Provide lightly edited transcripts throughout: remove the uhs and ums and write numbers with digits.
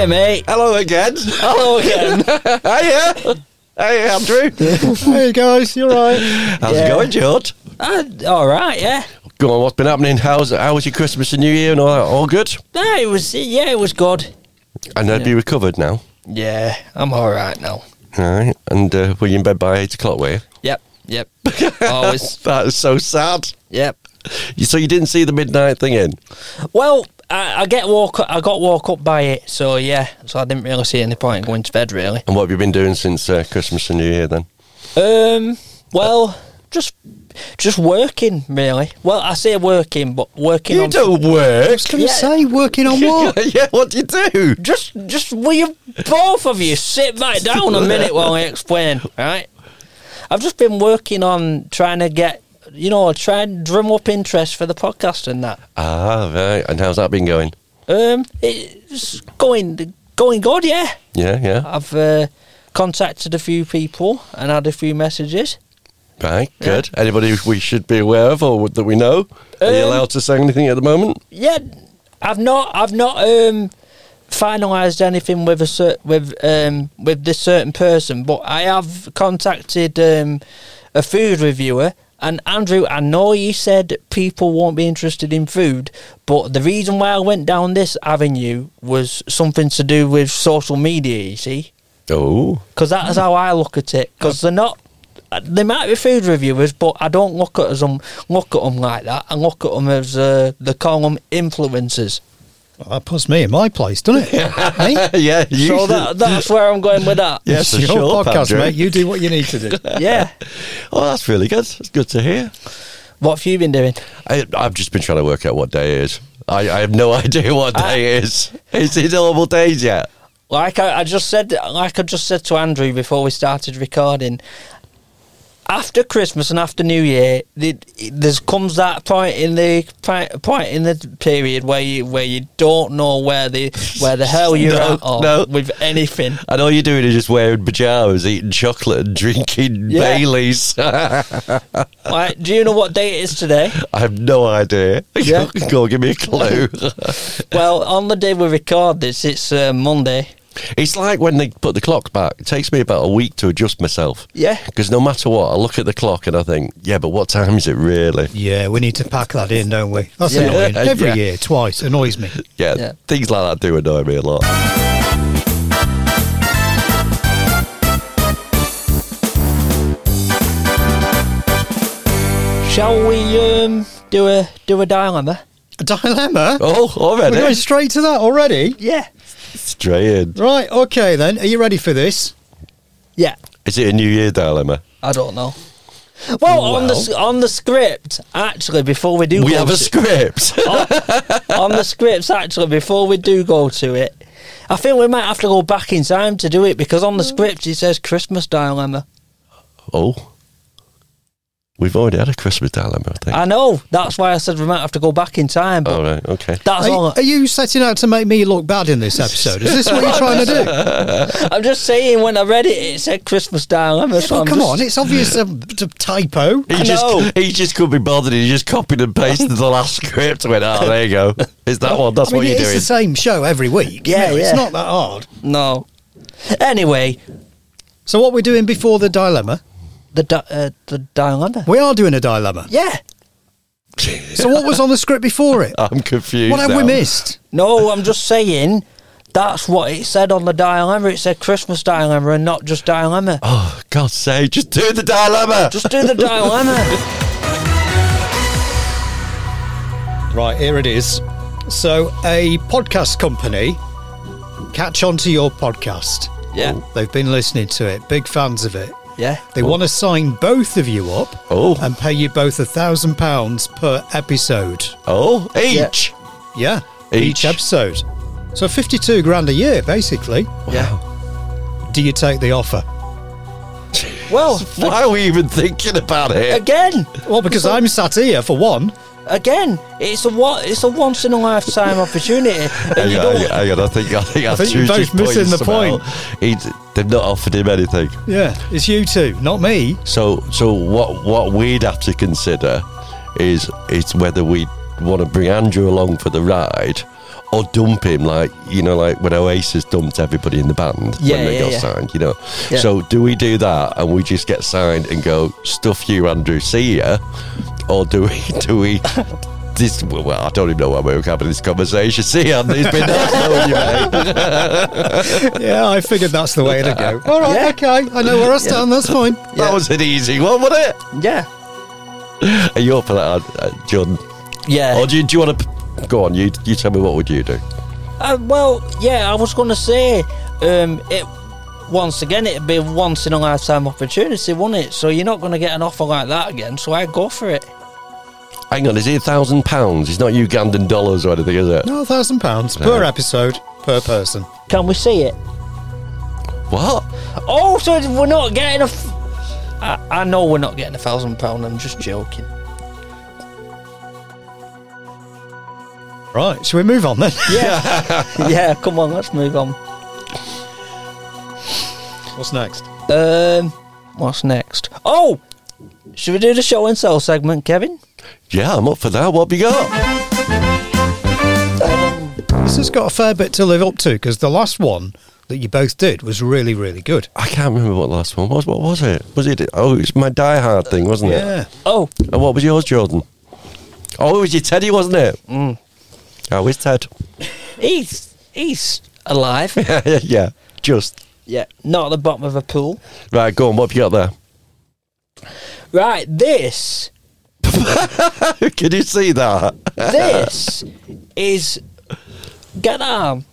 Hey, mate. Hello again. Hello again. Hiya. Hey, Andrew. Hey guys, you're right. How's it going, George? All right, yeah. Go on, what's been happening? How was your Christmas and New Year and all that? All good? No, it was good. And have you recovered now? Yeah, I'm all right now. All right. And were you in bed by 8 o'clock, were you? Yep. Always. That is so sad. Yep. So you didn't see the midnight thing in? Well, I got woke up by it, so yeah. So I didn't really see any point in going to bed, really. And what have you been doing since Christmas and New Year then? Well, just working, really. Well, I say working, but working on... You don't work. I was going to say, working on what? Yeah, what do you do? Just will you, both of you, sit back down a minute while I explain, right? I've just been working on trying to get, try and drum up interest for the podcast and that. Ah, right. And how's that been going? It's going good, yeah. Yeah. I've contacted a few people and had a few messages. Right, good. Anybody we should be aware of or that we know? Are you allowed to say anything at the moment? Yeah, I've not finalised anything with this certain person, but I have contacted a food reviewer. And Andrew, I know you said people won't be interested in food, but the reason why I went down this avenue was something to do with social media, you see? Oh. Because that's how I look at it. Because they might be food reviewers, but I don't look at them like that. I look at them as, they call them influencers. Well, that puts me in my place, doesn't it? Hey? Yeah. So that's where I'm going with that. Yes, it's for your sure, podcast, Andrew. mate. You do what you need to do. Yeah. Oh, that's really good. It's good to hear. What have you been doing? I've just been trying to work out what day it is. I have no idea what day it is. Is it normal days yet? Like I just said to Andrew before we started recording, after Christmas and after New Year, there comes that point in the period where you don't know where the hell you're at with anything. And all you're doing is just wearing pyjamas, eating chocolate and drinking Baileys. Like, do you know what day it is today? I have no idea. Yeah. Go on, give me a clue. Well, on the day we record this, it's Monday. It's like when they put the clocks back. It takes me about a week to adjust myself. Yeah. Because no matter what, I look at the clock and I think, yeah, but what time is it really? Yeah, we need to pack that in, don't we? That's annoying. Every year, twice. Annoys me. Yeah, things like that do annoy me a lot. Shall we do a dilemma? A dilemma? Oh, already? We're going straight to that already? Yeah. Straight in. Right, okay then. Are you ready for this? Yeah. Is it a New Year dilemma? I don't know. Well, on the script, actually, before we do, we have a script. on the scripts, actually, before we do go to it, I think we might have to go back in time to do it because on the script it says Christmas dilemma. Oh. We've already had a Christmas dilemma, I think. I know. That's why I said we might have to go back in time. But all right, okay. That's all. Are you setting out to make me look bad in this episode? Is this what you're trying to do? I'm just saying, when I read it, it said Christmas dilemma. So Well, come on, it's obvious a typo. He just couldn't be bothered. He just copied and pasted the last script and went, there you go. It's that one. That's what you're doing. It's the same show every week. Yeah, It's not that hard. No. Anyway. So what we're doing before the dilemma? The dilemma. We are doing a dilemma. Yeah. So what was on the script before it? I'm confused. What have we missed? No, I'm just saying that's what it said on the dilemma. It said Christmas dilemma and not just dilemma. Oh, God's sake, just do the dilemma. Just do the dilemma. Right, here it is. So a podcast company catch on to your podcast. Yeah. They've been listening to it. Big fans of it. Yeah. They want to sign both of you up and pay you both £1,000 per episode. Oh, each? Yeah. Each episode. So 52 grand a year, basically. Yeah. Do you take the offer? Well, why are we even thinking about it? Again. Well, because I'm sat here for one. Again, it's a once in a lifetime opportunity. Hang on, I think you're both missing the point. They've not offered him anything. Yeah, it's you two, not me. So what we'd have to consider is whether we want to bring Andrew along for the ride, or dump him like when Oasis dumped everybody in the band when they got signed, Yeah. So do we do that and we just get signed and go, stuff you, Andrew, see ya? Or do we well, I don't even know why we're having this conversation. See ya, it's been nice knowing you, mate. Yeah, I figured that's the way to go. All right, okay, I know where I stand, that's fine. That was an easy one, wasn't it? Yeah. Are you up for that, Jordan? Yeah. Or do you want to go on? You tell me, what would you do? Well, yeah, I was going to say, it once again, it'd be a once in a lifetime opportunity, wouldn't it? So you're not going to get an offer like that again, so I'd go for it. Hang on, is it £1,000? It's not Ugandan dollars or anything, is it? No, £1,000 per episode, per person. Can we see it? What? Oh, so we're not getting I know we're not getting £1,000, I'm just joking. Right, shall we move on then? Yeah. Yeah, come on, let's move on. What's next? What's next? Oh! Should we do the show and sell segment, Kevin? Yeah, I'm up for that. What have you got? This has got a fair bit to live up to, because the last one that you both did was really, really good. I can't remember what the last one was. What was it? Was it? Oh, it was my Die Hard thing, wasn't it? Yeah. Oh. And what was yours, Jordan? Oh, it was your Teddy, wasn't it? Mm. How is Ted? He's alive. Yeah, just. Yeah, not at the bottom of a pool. Right, go on. What have you got there? Right, this Can you see that? is get arm.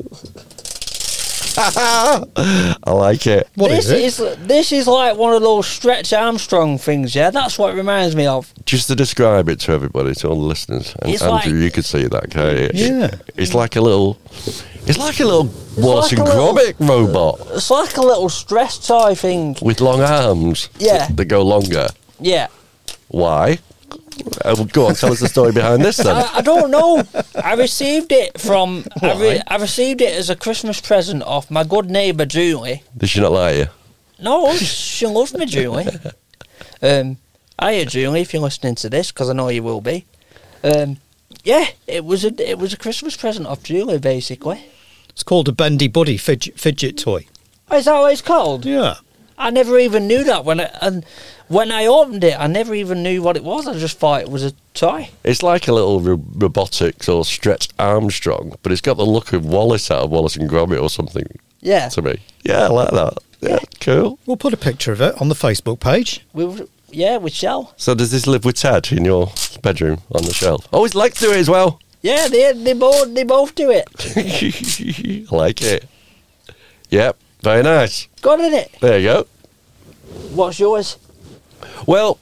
I like it. What is it? This is like one of those Stretch Armstrong things, yeah? That's what it reminds me of. Just to describe it to everybody, to all the listeners, and It's Andrew, like- you could see that, can't you? Yeah. It's like a little Wallace like and a little- Gromit robot It's like a little stress toy thing. with long arms. Yeah. That go longer. Yeah. Why? Well, go on, tell us the story behind this then. I don't know. I received it from... Why? I received it as a Christmas present off my good neighbour, Julie. Did she not like you? No, she loves me, Julie. Hiya, Julie, if you're listening to this, because I know you will be. Yeah, it was a Christmas present off Julie, basically. It's called a Bendy Buddy fidget toy. Oh, is that what it's called? Yeah. I never even knew that when I opened it. I never even knew what it was. I just thought it was a toy. It's like a little robotics or Stretch Armstrong, but it's got the look of Wallace out of Wallace and Gromit or something Yeah, to me. Yeah, I like that. Yeah, cool. We'll put a picture of it on the Facebook page. we shall. So does this live with Ted in your bedroom on the shelf? Oh, his legs do it as well. Yeah, they both do it. I like it. Yep, very nice. Got in it. There you go. What's yours? Well,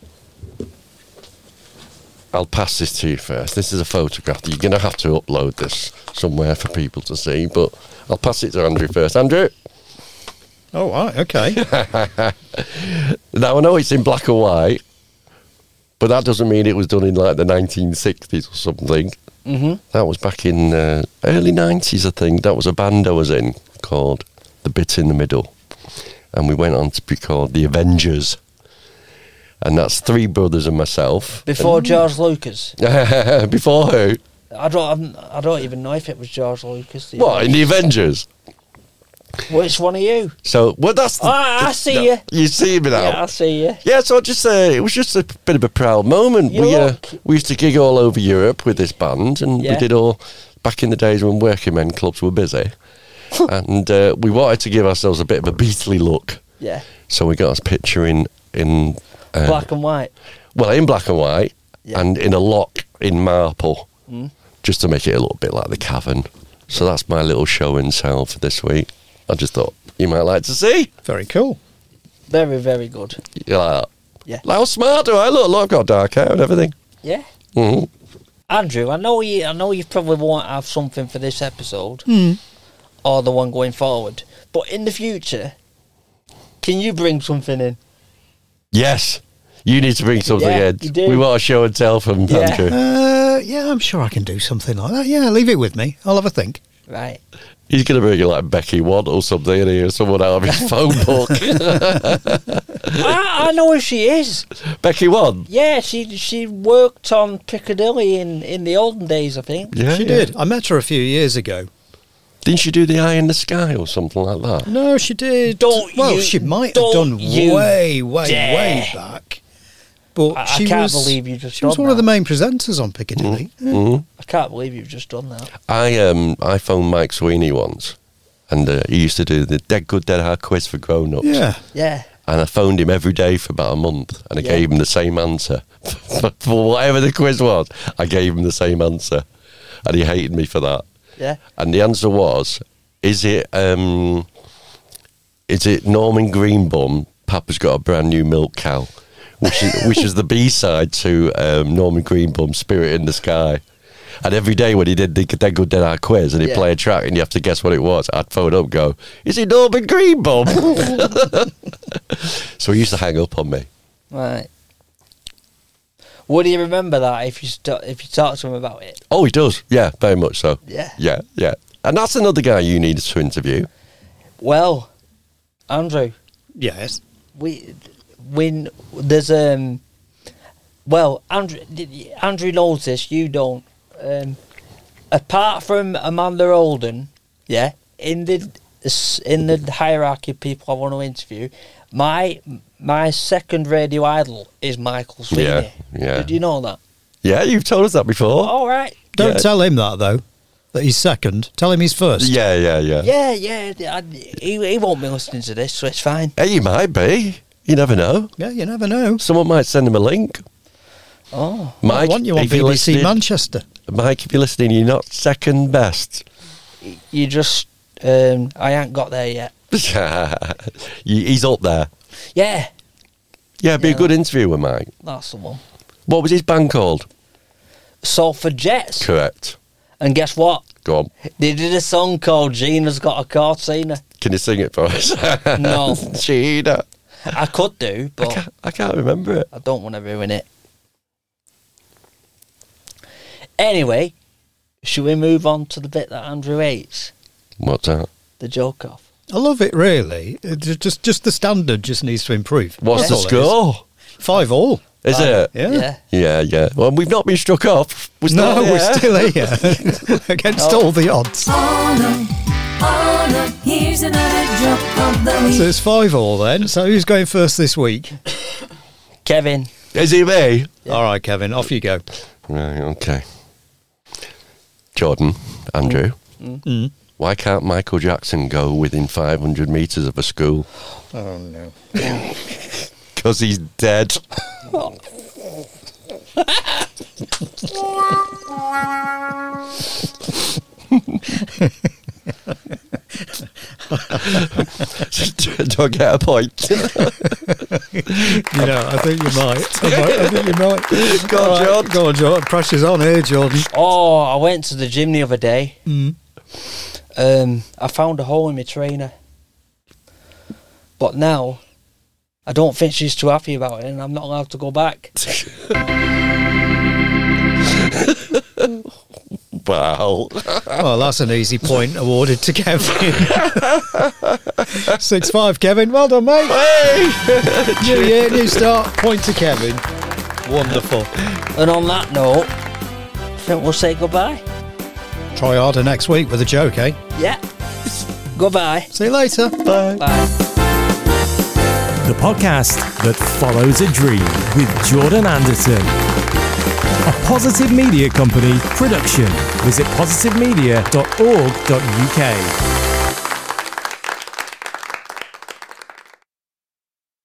I'll pass this to you first. This is a photograph. You're going to have to upload this somewhere for people to see, but I'll pass it to Andrew first. Andrew? Oh, right, okay. Now, I know it's in black and white, but that doesn't mean it was done in like the 1960s or something. Mm-hmm. That was back in early 90s, I think. That was a band I was in called The Bit in the Middle. And we went on to be called The Avengers. And that's three brothers and myself. Before George Lucas. Before who? I don't even know if it was George Lucas. What, in The Avengers? Which one are you? So, well, that's... I see you. You see me now? Yeah, I see you. Yeah, so just it was just a bit of a proud moment. We used to gig all over Europe with this band, and we Yeah. did all back in the days when working men clubs were busy. And we wanted to give ourselves a bit of a beastly look, Yeah. so we got us picture in Black and white. well, in black and white, Yeah. and in a lock in marple, Mm. just to make it a little bit like the Cavern. So that's my little show and tell for this week. I just thought you might like to see. Very cool. Very, very good. You like that? Yeah. Like, how smart do I look? Look, I've got dark hair and everything. Yeah. Mm-hmm. Andrew, I know you probably won't have something for this episode or the one going forward, but in the future, can you bring something in? Yes, you need to bring something Yeah, in. you do. We want a show and tell from Yeah. Andrew. Yeah, I'm sure I can do something like that. Yeah, leave it with me. I'll have a think. Right. He's going to bring you like Becky Watt or something in here, someone out of his phone book. I know who she is. Becky Watt? Yeah, she worked on Piccadilly in the olden days, I think. Yeah, She did. I met her a few years ago. Didn't she do The Eye in the Sky or something like that? No, she did. Don't well, you- she might have don't done you way dare. back. But I she can't was, believe you just she was done one of the that. main presenters on Piccadilly. Yeah. I can't believe you've just done that. I phoned Mike Sweeney once, and he used to do the Dead Good Dead Hard quiz for grown-ups. Yeah. Yeah. And I phoned him every day for about a month, and I Yeah. gave him the same answer. For whatever the quiz was, I gave him the same answer. And he hated me for that. Yeah. And the answer was, is it Norman Greenbaum, Papa's Got a Brand New Milk Cow, which is the B-side to Norman Greenbaum's Spirit in the Sky. And every day when he did the Dead Good Dead Hard quiz and he'd Yeah. play a track and you have to guess what it was, I'd phone up and go, is it Norman Greenbaum? So he used to hang up on me. Right. Would he remember that if you talk to him about it? Oh, he does. Yeah, very much so. Yeah. Yeah, yeah. And that's another guy you needed to interview. Well, Andrew, Yes. when there's Andrew knows this, you don't. Apart from Amanda Holden, yeah, in the hierarchy of people I want to interview, my second radio idol is Michael Sweeney. Yeah, yeah. Did you know that? Yeah, you've told us that before. All right. Don't Yeah. tell him that, though, that he's second. Tell him he's first. Yeah. Yeah. He won't be listening to this, so it's fine. Hey, you might be. You never know. Yeah, you never know. Someone might send him a link. Oh. I Mike, want you on if you're BBC listening- Manchester. Mike, if you're listening, you're not second best. You just, I ain't got there yet. He's up there. Yeah, Yeah, it'd be Yeah. a good interview with Mike. that's the one. What was his band called? Salford Jets. Correct. And guess what? Go on. They did a song called Gina's Got a Cortina. Can you sing it for us? No. Gina. I could do, but I can't remember it. I don't want to ruin it. Anyway, should we move on to the bit that Andrew hates? What's that? The joke off. I love it, really. Just the standard just needs to improve. What's That's the all it is. score? 5-5. Is it? Yeah. Yeah. Yeah. Well, we've not been struck off. We're still No, here. we're still here. Against all the odds. Oh no, here's another joke of the week. So it's 5-5 then. So who's going first this week? Kevin. Is it me? All right, Kevin, off you go. Right, okay. Jordan, Andrew, why can't Michael Jackson go within 500 metres of a school? Oh, no. Because he's dead. Do I get a point? You know, I think you might. I think you might. Go on, All right, Jordan. Go on, Jordan. Pressure's on here, Jordan. Oh, I went to the gym the other day. I found a hole in my trainer. But now, I don't think she's too happy about it and I'm not allowed to go back. Wow. Well, that's an easy point awarded to Kevin. 6-5, Kevin. Well done, mate. New year, new start. Point to Kevin. Wonderful. And on that note, I think we'll say goodbye. Try harder next week with a joke, eh? Yeah. Goodbye. See you later. Bye. Bye. The podcast that follows a dream with Jordan Anderson. A Positive Media Company production. Visit positivemedia.org.uk.